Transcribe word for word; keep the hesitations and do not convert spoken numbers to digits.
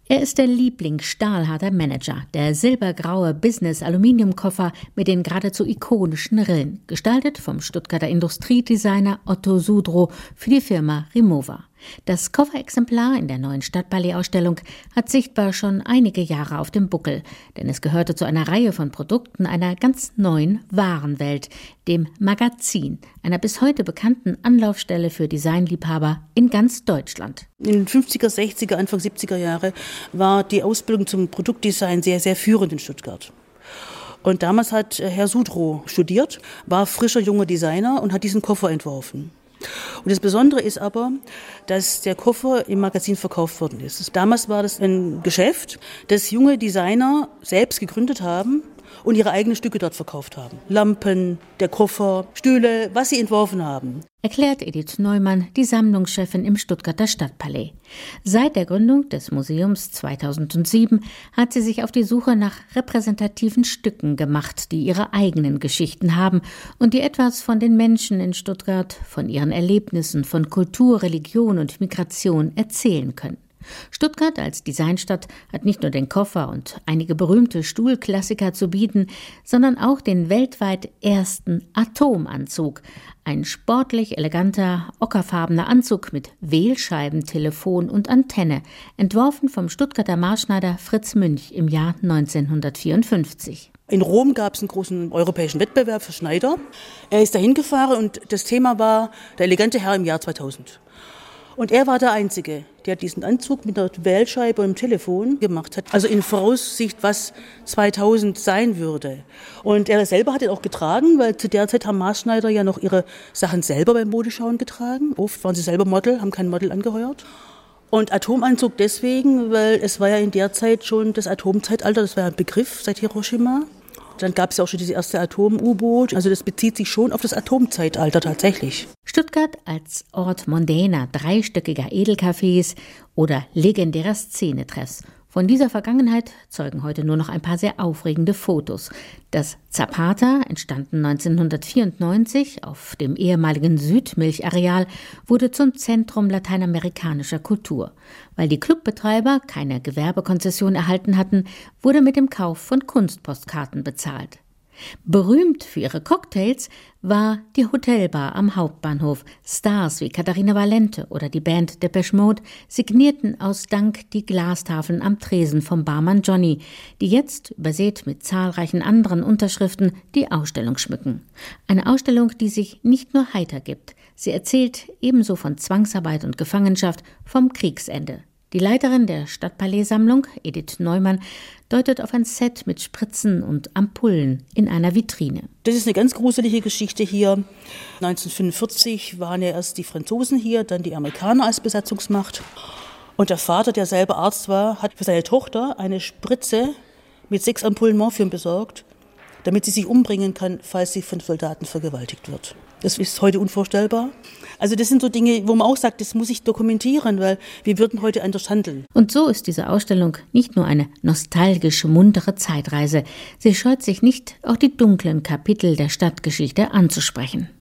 Er ist der Liebling stahlharter Manager, der silbergraue Business-Aluminiumkoffer mit den geradezu ikonischen Rillen, gestaltet vom Stuttgarter Industriedesigner Otto Sudrow für die Firma Rimowa. Das Kofferexemplar in der neuen Stadtpalais-Ausstellung hat sichtbar schon einige Jahre auf dem Buckel, denn es gehörte zu einer Reihe von Produkten einer ganz neuen Warenwelt, dem Magazin, einer bis heute bekannten Anlaufstelle für Designliebhaber in ganz Deutschland. In den fünfziger, sechziger, Anfang siebziger Jahre war die Ausbildung zum Produktdesign sehr, sehr führend in Stuttgart. Und damals hat Herr Sudrow studiert, war frischer junger Designer und hat diesen Koffer entworfen. Und das Besondere ist aber, dass der Koffer im Magazin verkauft worden ist. Damals war das ein Geschäft, das junge Designer selbst gegründet haben und ihre eigenen Stücke dort verkauft haben. Lampen, der Koffer, Stühle, was sie entworfen haben. Erklärt Edith Neumann, die Sammlungschefin im Stuttgarter Stadtpalais. Seit der Gründung des Museums zweitausendsieben hat sie sich auf die Suche nach repräsentativen Stücken gemacht, die ihre eigenen Geschichten haben und die etwas von den Menschen in Stuttgart, von ihren Erlebnissen, von Kultur, Religion und Migration erzählen können. Stuttgart als Designstadt hat nicht nur den Koffer und einige berühmte Stuhlklassiker zu bieten, sondern auch den weltweit ersten Atomanzug. Ein sportlich eleganter, ockerfarbener Anzug mit Wählscheiben, Telefon und Antenne, entworfen vom Stuttgarter Maßschneider Fritz Münch im Jahr neunzehnhundertvierundfünfzig. In Rom gab es einen großen europäischen Wettbewerb für Schneider. Er ist dahin gefahren und das Thema war der elegante Herr im Jahr zweitausend. Und er war der Einzige, der diesen Anzug mit einer Wählscheibe und einem Telefon gemacht hat. Also in Voraussicht, was zweitausend sein würde. Und er selber hat ihn auch getragen, weil zu der Zeit haben Maßschneider ja noch ihre Sachen selber beim Modeschauen getragen. Oft waren sie selber Model, haben kein Model angeheuert. Und Atomanzug deswegen, weil es war ja in der Zeit schon das Atomzeitalter, das war ja ein Begriff seit Hiroshima. Dann gab es ja auch schon diese erste Atom-U-Boot. Also das bezieht sich schon auf das Atomzeitalter tatsächlich. Stuttgart als Ort mondäner, dreistöckiger Edelcafés oder legendärer Szenetreffs. Von dieser Vergangenheit zeugen heute nur noch ein paar sehr aufregende Fotos. Das Zapata, entstanden neunzehnhundertvierundneunzig auf dem ehemaligen Südmilchareal, wurde zum Zentrum lateinamerikanischer Kultur. Weil die Clubbetreiber keine Gewerbekonzession erhalten hatten, wurde mit dem Kauf von Kunstpostkarten bezahlt. Berühmt für ihre Cocktails war die Hotelbar am Hauptbahnhof. Stars wie Katharina Valente oder die Band Depeche Mode signierten aus Dank die Glastafeln am Tresen vom Barmann Johnny, die jetzt, übersät mit zahlreichen anderen Unterschriften, die Ausstellung schmücken. Eine Ausstellung, die sich nicht nur heiter gibt. Sie erzählt ebenso von Zwangsarbeit und Gefangenschaft, vom Kriegsende. Die Leiterin der Stadtpalais-Sammlung, Edith Neumann, deutet auf ein Set mit Spritzen und Ampullen in einer Vitrine. Das ist eine ganz gruselige Geschichte hier. neunzehnhundertfünfundvierzig waren ja erst die Franzosen hier, dann die Amerikaner als Besatzungsmacht. Und der Vater, der selber Arzt war, hat für seine Tochter eine Spritze mit sechs Ampullen Morphium besorgt, damit sie sich umbringen kann, falls sie von Soldaten vergewaltigt wird. Das ist heute unvorstellbar. Also das sind so Dinge, wo man auch sagt, das muss ich dokumentieren, weil wir würden heute anders handeln. Und so ist diese Ausstellung nicht nur eine nostalgische, muntere Zeitreise. Sie scheut sich nicht, auch die dunklen Kapitel der Stadtgeschichte anzusprechen.